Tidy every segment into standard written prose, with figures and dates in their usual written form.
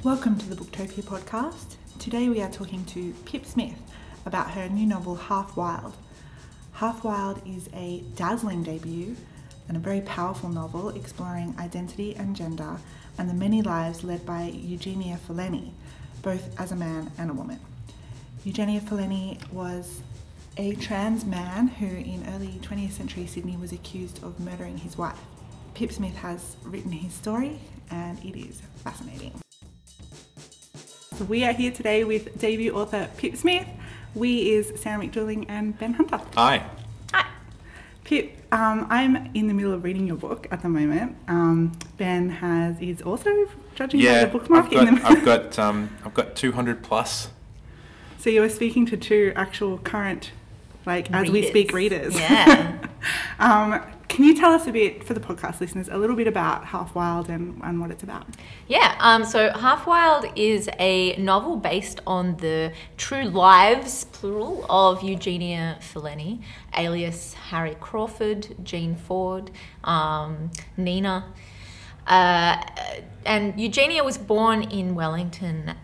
Welcome to the Booktopia podcast. Today we are talking to Pip Smith about her new novel Half Wild. Half Wild is a dazzling debut and a very powerful novel exploring identity and gender and the many lives led by Eugenia Fellini, both as a man and a woman. Eugenia Fellini was a trans man who in early 20th century Sydney was accused of murdering his wife. Pip Smith has written his story and it is fascinating. So we are here today with debut author Pip Smith. We is Sarah McDouling and Ben Hunter. Hi. Hi. Pip, I'm in the middle of reading your book at the moment. Ben is also judging by the bookmark. I've got 200 plus. So you were speaking to two actual current, as we speak, readers. Yeah. Can you tell us a bit, for the podcast listeners, a little bit about Half Wild and what it's about? Yeah, so Half Wild is a novel based on the true lives, plural, of Eugenia Fellini, alias Harry Crawford, Jean Ford, Nina. And Eugenia was born in Wellington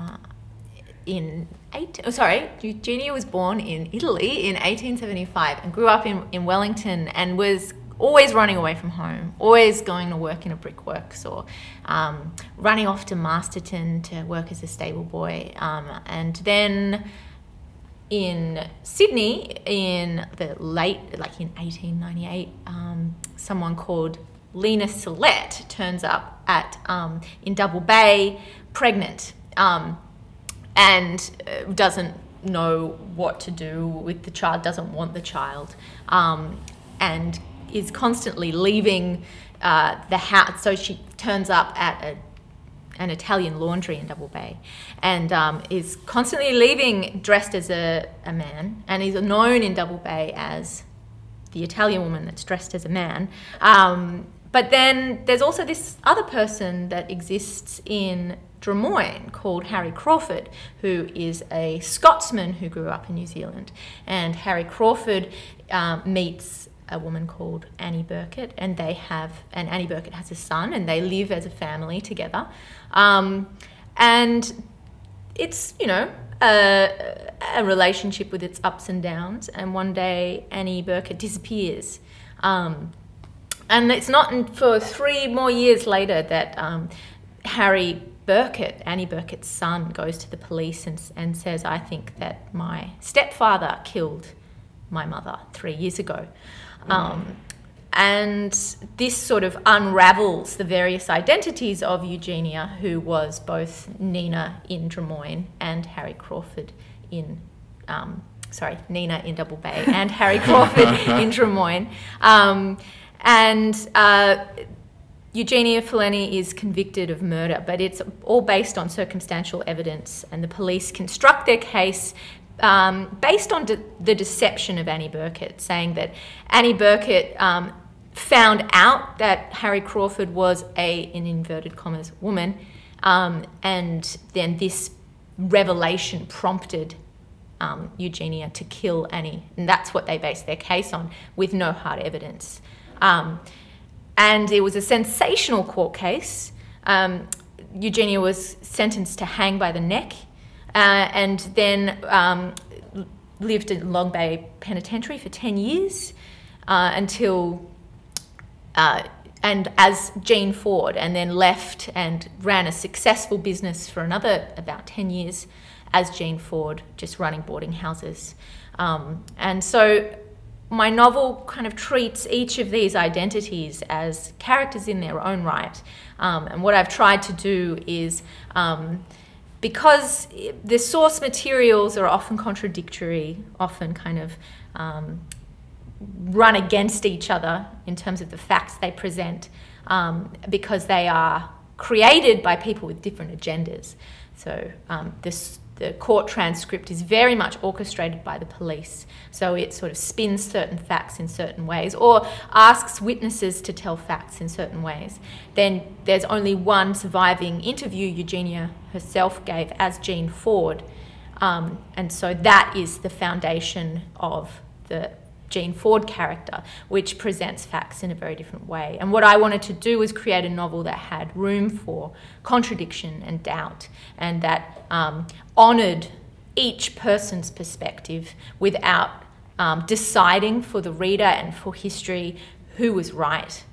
Eugenia was born in Italy in 1875 and grew up in Wellington and was always running away from home, always going to work in a brickworks or running off to Masterton to work as a stable boy. And then in Sydney in the late, in 1898, someone called Lena Sillett turns up in Double Bay, pregnant, and doesn't know what to do with the child, doesn't want the child, and is constantly leaving the house. So she turns up at an Italian laundry in Double Bay and is constantly leaving dressed as a man, and is known in Double Bay as the Italian woman that's dressed as a man. But then there's also this other person that exists in Drummoyne called Harry Crawford, who is a Scotsman who grew up in New Zealand. And Harry Crawford meets a woman called Annie Burkett, and Annie Burkett has a son, and they live as a family together. And it's, a relationship with its ups and downs. And one day Annie Burkett disappears. And it's not for 3 more years later that Harry Burkett, Annie Burkett's son, goes to the police and says, I think that my stepfather killed my mother 3 years ago. And this sort of unravels the various identities of Eugenia, who was both Nina in Drummoyne and Harry Crawford Nina in Double Bay and Harry Crawford in Drummoyne. And Eugenia Fellini is convicted of murder, but it's all based on circumstantial evidence, and the police construct their case based on the deception of Annie Burkett, saying that Annie Burkett found out that Harry Crawford was in inverted commas, woman, and then this revelation prompted Eugenia to kill Annie, and that's what they based their case on, with no hard evidence. And it was a sensational court case. Eugenia was sentenced to hang by the neck, and then lived in Long Bay Penitentiary for 10 years until, and as Jean Ford, and then left and ran a successful business for another about 10 years as Jean Ford, just running boarding houses. And so my novel kind of treats each of these identities as characters in their own right. And what I've tried to do is, because the source materials are often contradictory, often kind of run against each other in terms of the facts they present, because they are created by people with different agendas. So the court transcript is very much orchestrated by the police. So it sort of spins certain facts in certain ways or asks witnesses to tell facts in certain ways. Then there's only one surviving interview Eugenia herself gave as Jean Ford. And so that is the foundation of the Jean Ford character, which presents facts in a very different way. And what I wanted to do was create a novel that had room for contradiction and doubt, and that honoured each person's perspective without deciding for the reader and for history who was right.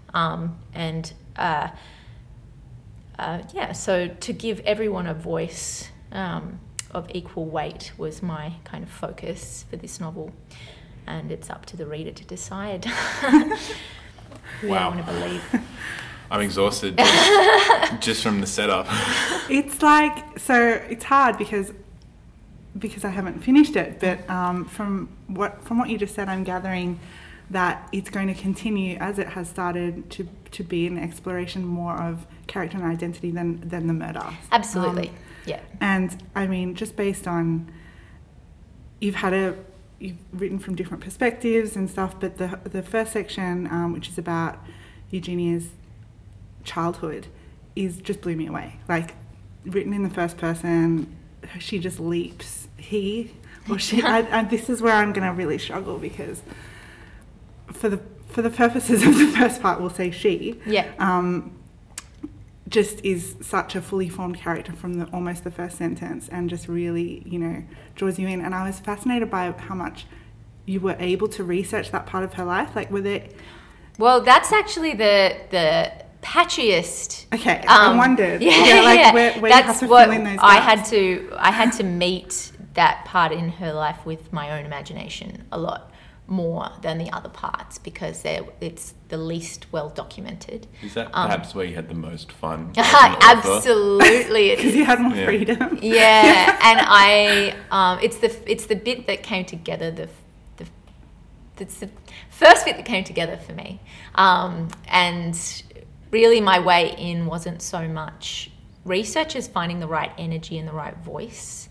So to give everyone a voice of equal weight was my kind of focus for this novel. And it's up to the reader to decide who they want to believe. I'm exhausted just from the setup. It's like, so it's hard because I haven't finished it, but from what you just said, I'm gathering that it's going to continue as it has started to be an exploration more of character and identity than the murder. Absolutely, yeah. And I mean, just based on you've written from different perspectives and stuff, but the first section, which is about Eugenia's childhood, just blew me away. Like, written in the first person, she just leaps. He or she. This is where I'm going to really struggle, because for the purposes of the first part, we'll say she. Yeah. Just is such a fully formed character from almost the first sentence, and just really, draws you in. And I was fascinated by how much you were able to research that part of her life. Like, were there... Well, that's actually the patchiest. Okay, I wondered. Where you have to fill in those gaps. I had to meet that part in her life with my own imagination a lot more than the other parts, because it's the least well documented. Is that perhaps where you had the most fun? Absolutely, because you had more freedom. Yeah, and it's the bit that came together. It's the first bit that came together for me, and really my way in wasn't so much research as finding the right energy and the right voice.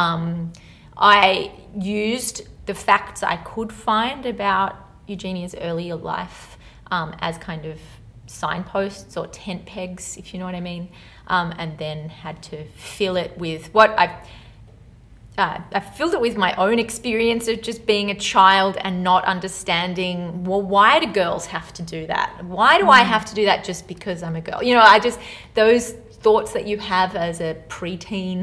I used the facts I could find about Eugenia's earlier life as kind of signposts or tent pegs, if you know what I mean, and then had to fill it with what I filled it with my own experience of just being a child and not understanding, well, why do girls have to do that? Why do I have to do that just because I'm a girl? Those thoughts that you have as a preteen,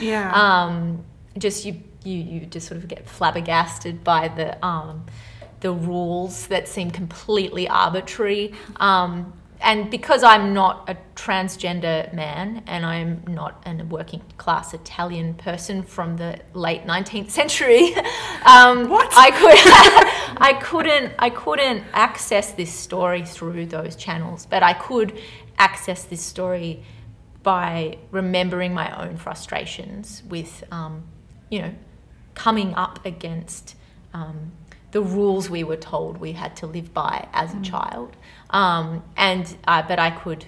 you just sort of get flabbergasted by the rules that seem completely arbitrary. And because I'm not a transgender man, and I'm not a working class Italian person from the late 19th century, I couldn't access this story through those channels, but I could access this story by remembering my own frustrations with, coming up against the rules we were told we had to live by as a child. But I could,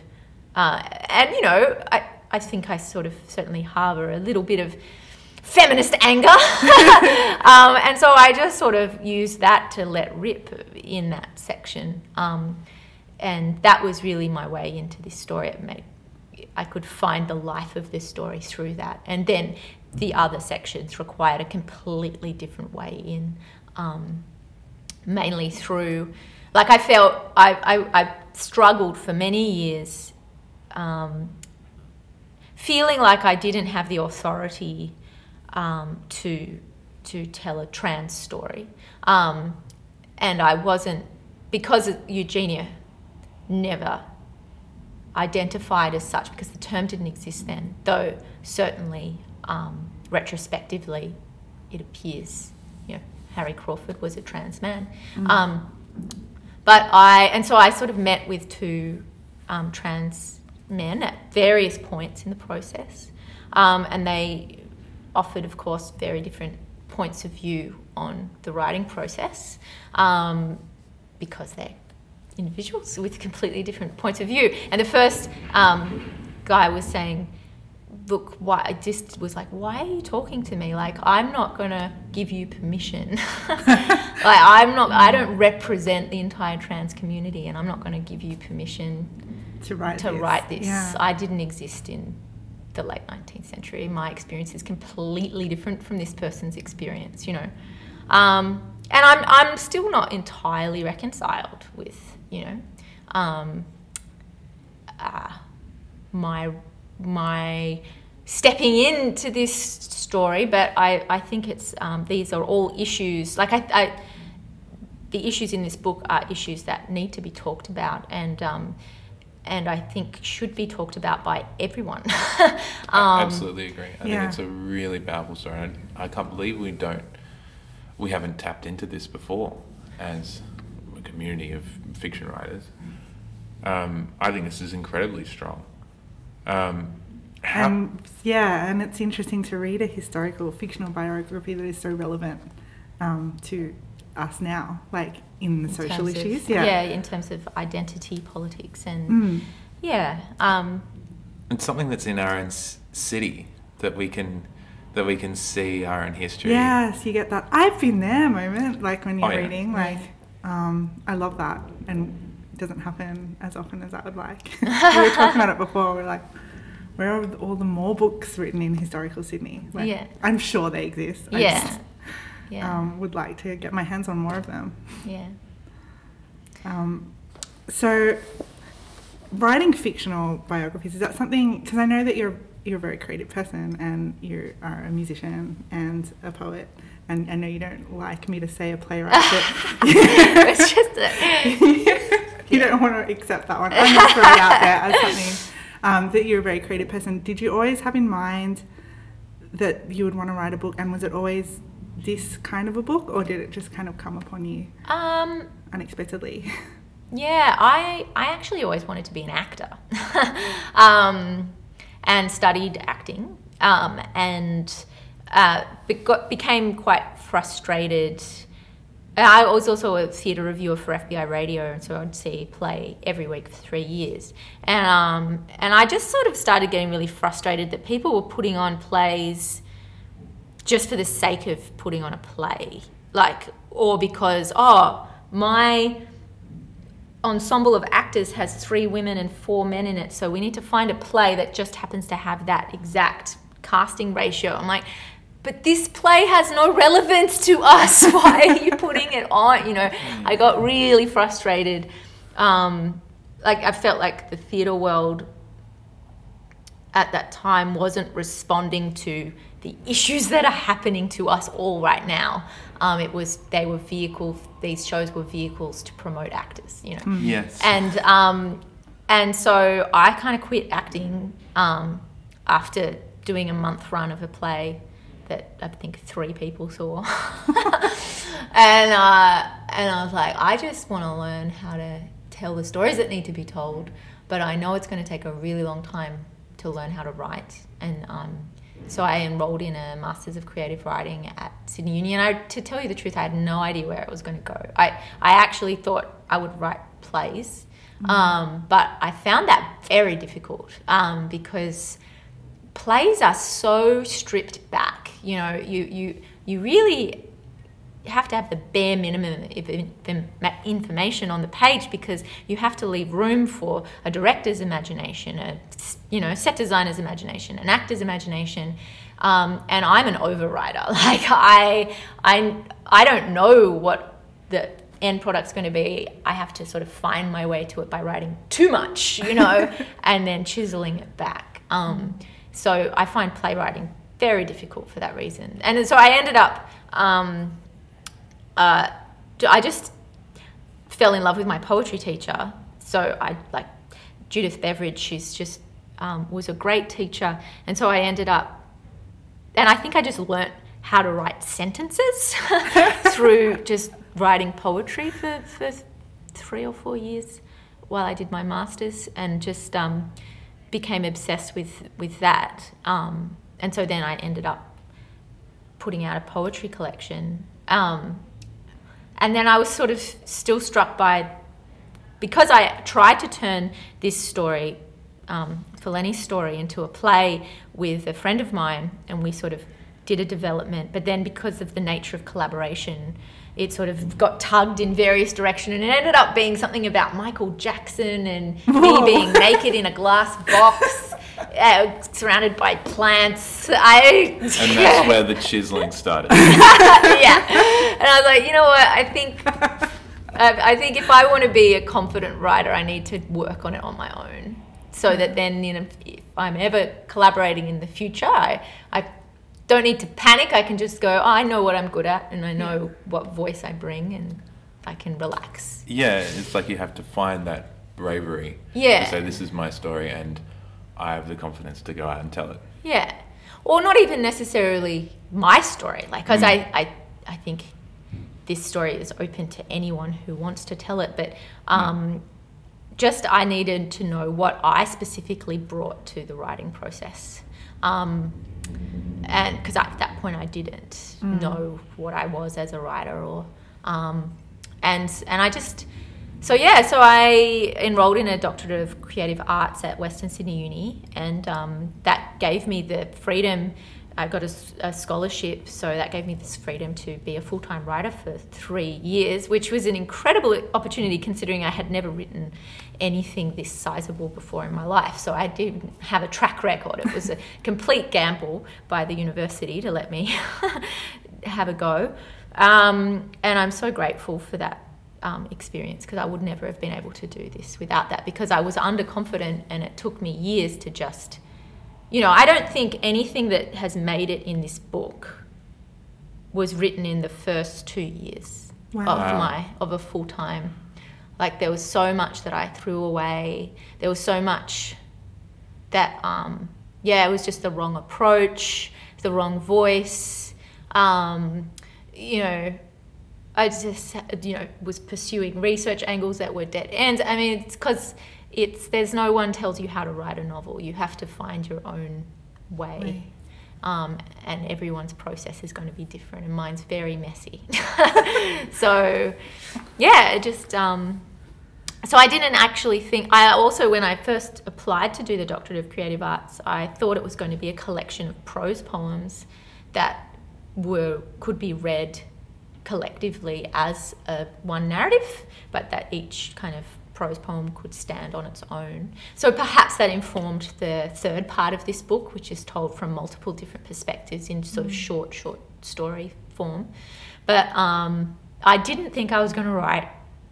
I think I sort of certainly harbour a little bit of feminist anger. And so I just sort of used that to let rip in that section. And that was really my way into this story. I could find the life of this story through that. And then the other sections required a completely different way in, mainly through, like, I felt I struggled for many years feeling like I didn't have the authority to tell a trans story. And I wasn't, because Eugenia never identified as such, because the term didn't exist then, though certainly retrospectively it appears, Harry Crawford was a trans man. So I sort of met with two trans men at various points in the process, and they offered, of course, very different points of view on the writing process, because they're individuals with completely different points of view. And the first guy was saying, look, I just was like, why are you talking to me? Like, I'm not going to give you permission. I don't represent the entire trans community, and I'm not going to give you permission to write this. Yeah. I didn't exist in the late 19th century. My experience is completely different from this person's experience, I'm still not entirely reconciled with, you know, my stepping into this story, but I think it's these are all issues. Like the issues in this book are issues that need to be talked about, and I think should be talked about by everyone. I absolutely agree. I think it's a really powerful story. And I can't believe we haven't tapped into this before as a community of fiction writers. I think this is incredibly strong. And it's interesting to read a historical fictional biography that is so relevant to us now, like in the social issues. In terms of identity politics and it's something that's in our own city that we can see our own history. Yes, you get that I've been there moment, like when you're reading, like I love that, and it doesn't happen as often as I would like. We were talking about it before. We're like, where are all the more books written in historical Sydney? Like, I'm sure they exist. I just would like to get my hands on more of them. So writing fictional biographies, is that something, because I know that you're a very creative person and you are a musician and a poet, and I know you don't like me to say a playwright, but it's just you don't want to accept that one. I'm just throwing it out there as something that you're a very creative person. Did you always have in mind that you would want to write a book, and was it always this kind of a book, or did it just kind of come upon you unexpectedly? I actually always wanted to be an actor, and studied acting, and became quite frustrated. I was also a theatre reviewer for FBI Radio, and so I'd see a play every week for 3 years. And I just sort of started getting really frustrated that people were putting on plays just for the sake of putting on a play. Or because, my ensemble of actors has 3 women and 4 men in it, so we need to find a play that just happens to have that exact casting ratio. I'm like, but this play has no relevance to us. Why are you putting it on? You know, I got really frustrated. I felt like the theatre world at that time wasn't responding to the issues that are happening to us all right now. These shows were vehicles to promote actors, you know. Yes. And so I kind of quit acting after doing a month run of a play that I think 3 people saw. and I was like, I just want to learn how to tell the stories that need to be told, but I know it's going to take a really long time to learn how to write. And so I enrolled in a Masters of Creative Writing at Sydney Uni, and to tell you the truth, I had no idea where it was going to go. I actually thought I would write plays, but I found that very difficult because plays are so stripped back. You know, you really have to have the bare minimum of information on the page, because you have to leave room for a director's imagination, a set designer's imagination, an actor's imagination, and I'm an overwriter. Like I don't know what the end product's going to be. I have to sort of find my way to it by writing too much, you know, and then chiseling it back. So I find playwriting very difficult for that reason. And so I ended up, I just fell in love with my poetry teacher. So Judith Beveridge, she's just was a great teacher. And so I ended up, and I think I just learnt how to write sentences through just writing poetry for 3 or 4 years while I did my master's, and just became obsessed with that. And so then I ended up putting out a poetry collection. And then I was sort of still struck by, because I tried to turn this story, Feleni's story, into a play with a friend of mine, and we sort of did a development, but then because of the nature of collaboration, it sort of got tugged in various directions, and it ended up being something about Michael Jackson and me being naked in a glass box. surrounded by plants. And that's where the chiseling started. Yeah. And I was like, you know what? I think if I want to be a confident writer, I need to work on it on my own, so that then, if I'm ever collaborating in the future, I don't need to panic. I can just go, I know what I'm good at, and I know what voice I bring, and I can relax. Yeah, it's like you have to find that bravery. Yeah. To say, this is my story, and I have the confidence to go out and tell it. Yeah. Or not even necessarily my story, because I think this story is open to anyone who wants to tell it, but just I needed to know what I specifically brought to the writing process. And because at that point I didn't know what I was as a writer, or and I just so I enrolled in a Doctorate of Creative Arts at Western Sydney Uni, and that gave me the freedom. I got a scholarship, so that gave me this freedom to be a full-time writer for 3 years, which was an incredible opportunity considering I had never written anything this sizable before in my life. So I didn't have a track record. It was a complete gamble by the university to let me have a go. And I'm so grateful for that experience, because I would never have been able to do this without that, because I was underconfident, and it took me years to just... I don't think anything that has made it in this book was written in the first 2 years of a full-time. Like, there was so much that I threw away. There was so much that, it was just the wrong approach, the wrong voice. I just, was pursuing research angles that were dead ends. I mean, it's because... there's no one tells you how to write a novel. You have to find your own way. And everyone's process is going to be different, and mine's very messy. So I didn't actually think... I also, when I first applied to do the Doctorate of Creative Arts, I thought it was going to be a collection of prose poems that could be read collectively as one narrative, but that each kind of prose poem could stand on its own. So perhaps that informed the third part of this book, which is told from multiple different perspectives in sort of short story form. But I didn't think I was going to write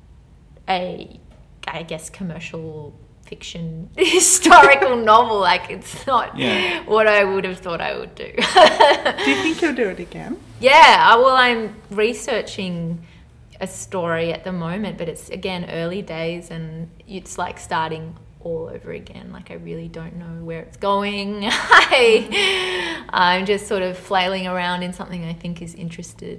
commercial fiction historical novel. Like, it's not what I would have thought I would do. Do you think you'll do it again? Yeah, well, I'm researching a story at the moment, but it's, again, early days, and it's like starting all over again. Like, I really don't know where it's going. I'm just sort of flailing around in something I think is interesting.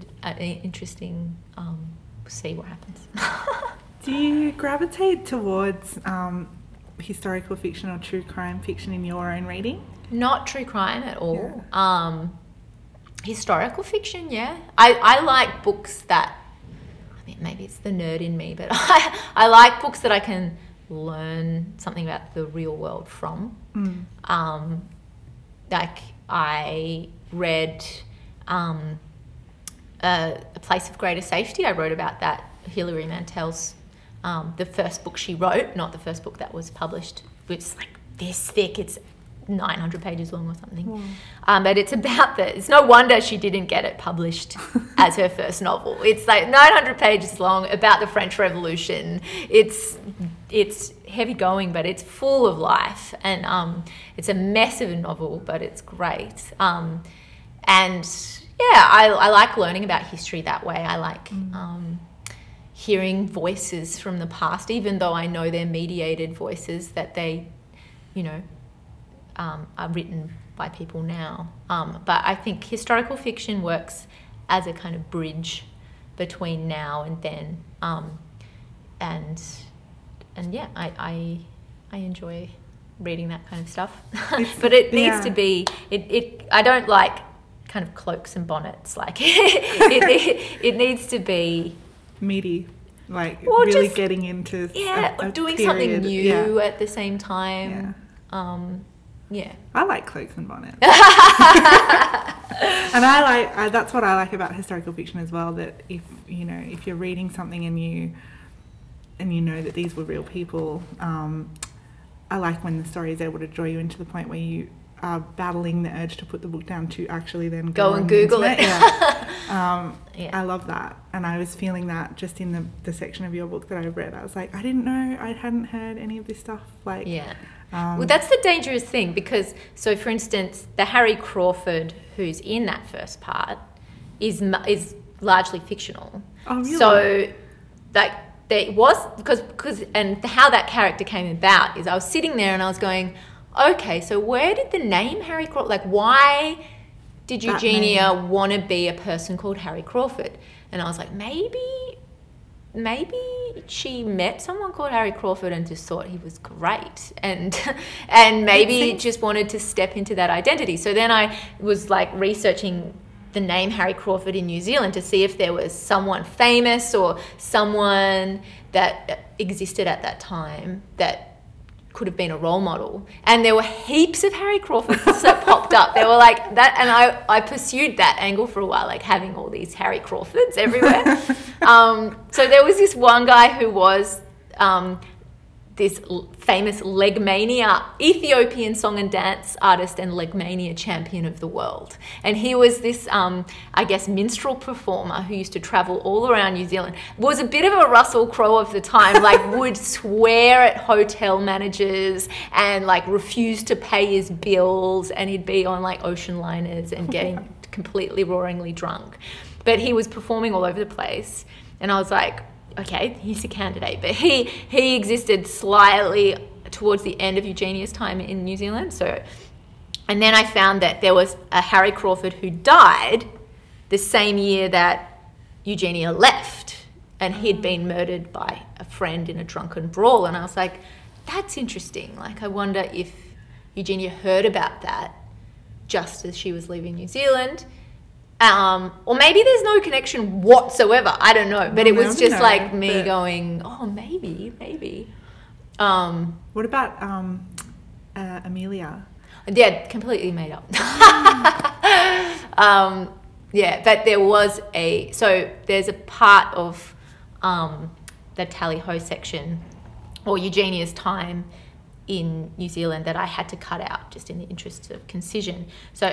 See what happens. Do you gravitate towards historical fiction or true crime fiction in your own reading? Not true crime at all. Yeah. Historical fiction, yeah. I like books that... maybe it's the nerd in me, but I like books that I can learn something about the real world from. Like, I read A Place of Greater Safety. I wrote about that. Hilary Mantel's, the first book she wrote, not the first book that was published. It's like this thick. It's 900 pages long or something. But it's about it's no wonder she didn't get it published as her first novel. It's like 900 pages long about the French Revolution. It's heavy going, but it's full of life, and it's a mess of a novel, but it's great. I like learning about history that way. I like hearing voices from the past, even though I know they're mediated voices, that they, are written by people now. But I think historical fiction works as a kind of bridge between now and then. I enjoy reading that kind of stuff. But it needs to be, I don't like kind of cloaks and bonnets. Like, it needs to be meaty, like, really just getting into doing period. Something new at the same time. I like cloaks and bonnets. And that's what I like about historical fiction as well, that if you're reading something and you know that these were real people, I like when the story is able to draw you into the point where you are battling the urge to put the book down to actually then go and Google it. Yeah. Yeah. I love that. And I was feeling that just in the section of your book that I read. I was like, I didn't know, I hadn't heard any of this stuff. Like, yeah. Well, that's the dangerous thing because, so for instance, the Harry Crawford who's in that first part is largely fictional. Oh, really? So, like, there was, because and how that character came about is I was sitting there and I was going, okay, so where did the name Harry Crawford, like, why did Eugenia want to be a person called Harry Crawford? And I was like, maybe she met someone called Harry Crawford and just thought he was great and maybe just wanted to step into that identity. So then I was like researching the name Harry Crawford in New Zealand to see if there was someone famous or someone that existed at that time that could have been a role model, and there were heaps of Harry Crawfords that popped up. They were like that, and I pursued that angle for a while, like having all these Harry Crawfords everywhere. So there was this one guy who was this famous Legmania, Ethiopian song and dance artist and Legmania champion of the world. And he was this, I guess, minstrel performer who used to travel all around New Zealand. Was a bit of a Russell Crowe of the time, like would swear at hotel managers and like refuse to pay his bills, and he'd be on like ocean liners and getting completely roaringly drunk. But he was performing all over the place. And I was like, okay, he's a candidate. But he existed slightly towards the end of Eugenia's time in New Zealand. So, and then I found that there was a Harry Crawford who died the same year that Eugenia left, and he'd been murdered by a friend in a drunken brawl. And I was like, that's interesting. Like, I wonder if Eugenia heard about that just as she was leaving New Zealand. Or maybe there's no connection whatsoever. I don't know. But it was just like me going, oh, maybe. What about Amelia? Yeah, completely made up. Yeah, but there was there's a part of the Tally Ho section, or Eugenia's time in New Zealand, that I had to cut out just in the interest of concision. So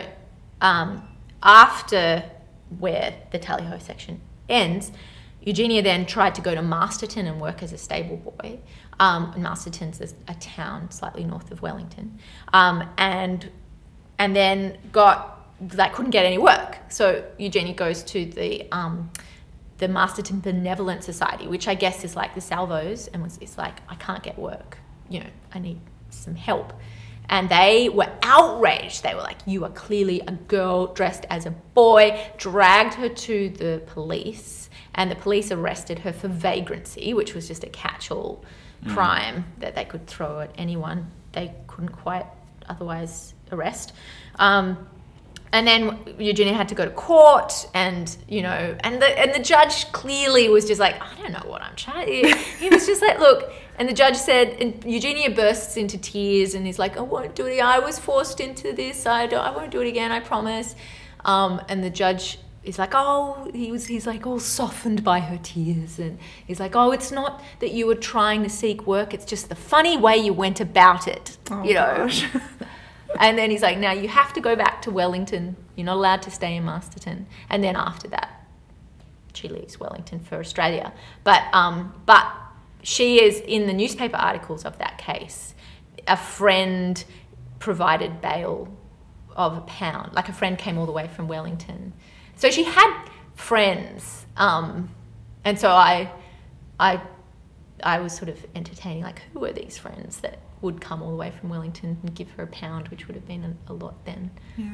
after where the Tally Ho section ends, Eugenia then tried to go to Masterton and work as a stable boy. Masterton's a town slightly north of Wellington, and then couldn't get any work. So Eugenia goes to the Masterton Benevolent Society, which I guess is like the Salvos, and it's like, I can't get work, I need some help. And they were outraged. They were like, you are clearly a girl dressed as a boy, dragged her to the police, and the police arrested her for vagrancy, which was just a catch-all crime that they could throw at anyone they couldn't quite otherwise arrest. And then Eugenia had to go to court, and and the judge clearly was just like, I don't know what I'm trying to. He was just like, look. And the judge said, and Eugenia bursts into tears, and he's like, I won't do it again. I was forced into this. I won't do it again. I promise. And the judge is like, oh, he's like all softened by her tears, and he's like, oh, it's not that you were trying to seek work. It's just the funny way you went about it. Gosh. And then he's like, now you have to go back to Wellington. You're not allowed to stay in Masterton. And then after that, she leaves Wellington for Australia. But she is in the newspaper articles of that case. A friend provided bail of £1. Like, a friend came all the way from Wellington. So she had friends. And so I was sort of entertaining, like, who are these friends that would come all the way from Wellington and give her £1, which would have been a lot then.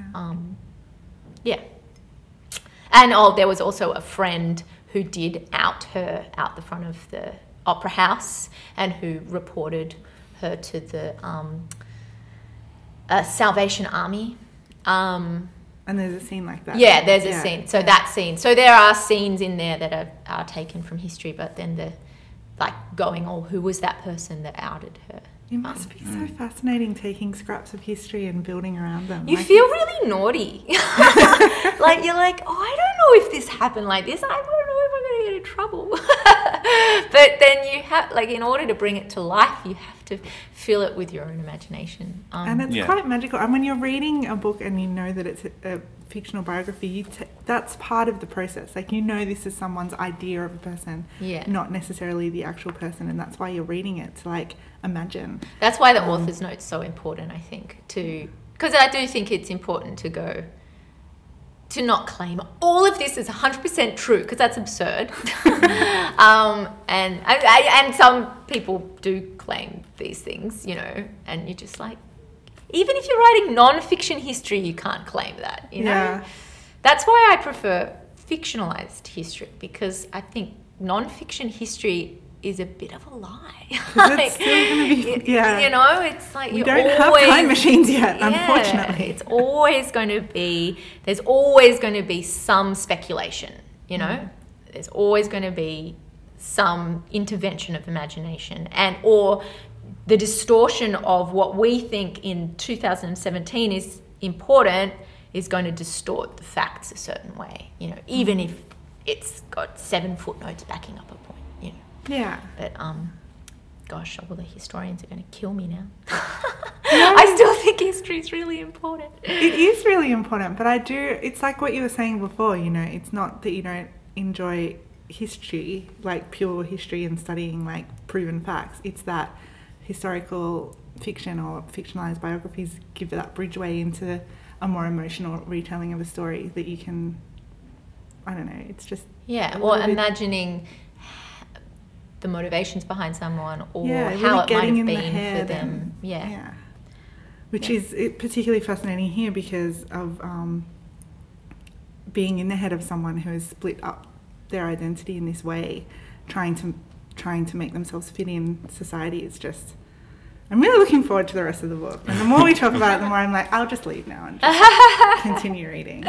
Yeah. And there was also a friend who did out her out the front of the Opera House, and who reported her to the Salvation Army. And there's a scene like that. Yeah, there's a scene. So that scene. So there are scenes in there that are taken from history, but then the going, oh, who was that person that outed her? It must be so fascinating taking scraps of history and building around them. You feel really naughty. Like, you're like, oh, I don't know if this happened like this. I don't know if I'm going to get in trouble. But then you have, like, in order to bring it to life, you have to fill it with your own imagination. And it's quite magical. And when you're reading a book and you know that it's a fictional biography, that's part of the process. Like, you know, this is someone's idea of a person, not necessarily the actual person, and that's why you're reading it, to like imagine. That's why the author's note's so important, I think, because I do think it's important to not claim all of this is 100% true, because that's absurd. And some people do claim these things, you know, and you're just like, even if you're writing non-fiction history, you can't claim that, you know? Yeah. That's why I prefer fictionalized history, because I think non-fiction history is a bit of a lie. Like, it's still gonna be, you know, it's like we don't have time machines yet, unfortunately. It's always going to be, there's always going to be some speculation, you know? There's always going to be some intervention of imagination or the distortion of what we think in 2017 is important is going to distort the facts a certain way, you know, even if it's got 7 footnotes backing up a point, you know. Yeah. But, gosh, all the historians are going to kill me now. I still think history is really important. It is really important, but it's like what you were saying before, you know, it's not that you don't enjoy history, like pure history and studying like proven facts. It's that historical fiction or fictionalized biographies give that bridgeway into a more emotional retelling of a story that you can, I don't know, it's just... Yeah, or imagining the motivations behind someone or really how it might have been for them. Yeah. Which is particularly fascinating here because of being in the head of someone who has split up their identity in this way, trying to make themselves fit in society. It's just... I'm really looking forward to the rest of the book. And the more we talk about it, the more I'm like, I'll just leave now and just continue reading.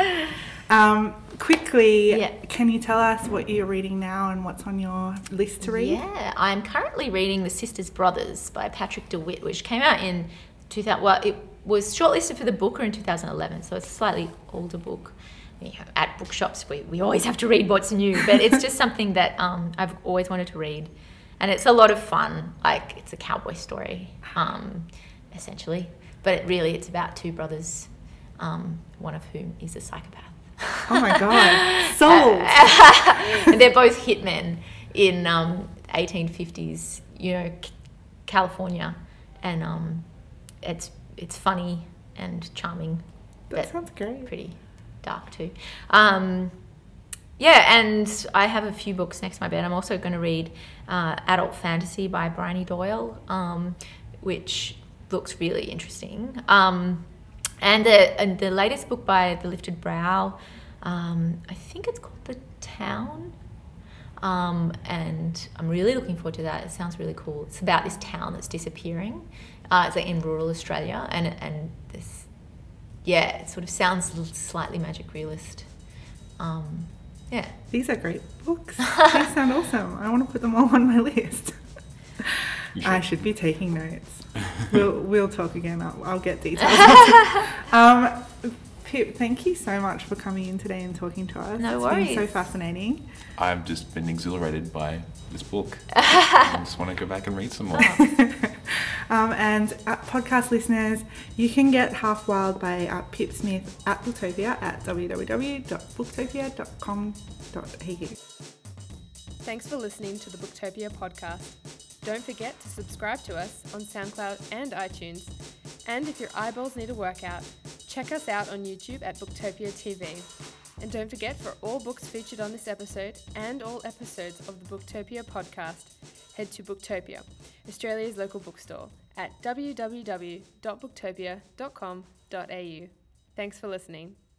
Quickly, can you tell us what you're reading now and what's on your list to read? Yeah, I'm currently reading The Sisters Brothers by Patrick DeWitt, which came out in 2000. Well, it was shortlisted for the Booker in 2011, so it's a slightly older book. You know, at bookshops, we always have to read what's new, but it's just something that I've always wanted to read. And it's a lot of fun. Like, it's a cowboy story, essentially. But it's about 2 brothers, one of whom is a psychopath. Oh my God. Sold. And they're both hitmen in 1850s, you know, California. And it's funny and charming. That sounds great. Pretty dark too. And I have a few books next to my bed. I'm also going to read Adult Fantasy by Bryony Doyle, which looks really interesting. And the latest book by The Lifted Brow, I think it's called The Town. And I'm really looking forward to that. It sounds really cool. It's about this town that's disappearing. It's like in rural Australia, and this, it sort of sounds slightly magic realist. These are great books. They sound awesome. I want to put them all on my list. I should be taking notes. We'll talk again. I'll get details. Pip, thank you so much for coming in today and talking to us. No worries. It's been so fascinating. I've just been exhilarated by this book. I just want to go back and read some more. And podcast listeners, you can get Half Wild by Pip Smith at Booktopia at www.booktopia.com.au. Thanks for listening to the Booktopia podcast. Don't forget to subscribe to us on SoundCloud and iTunes. And if your eyeballs need a workout, check us out on YouTube at Booktopia TV. And don't forget, for all books featured on this episode and all episodes of the Booktopia podcast, head to Booktopia, Australia's local bookstore, at www.booktopia.com.au. Thanks for listening.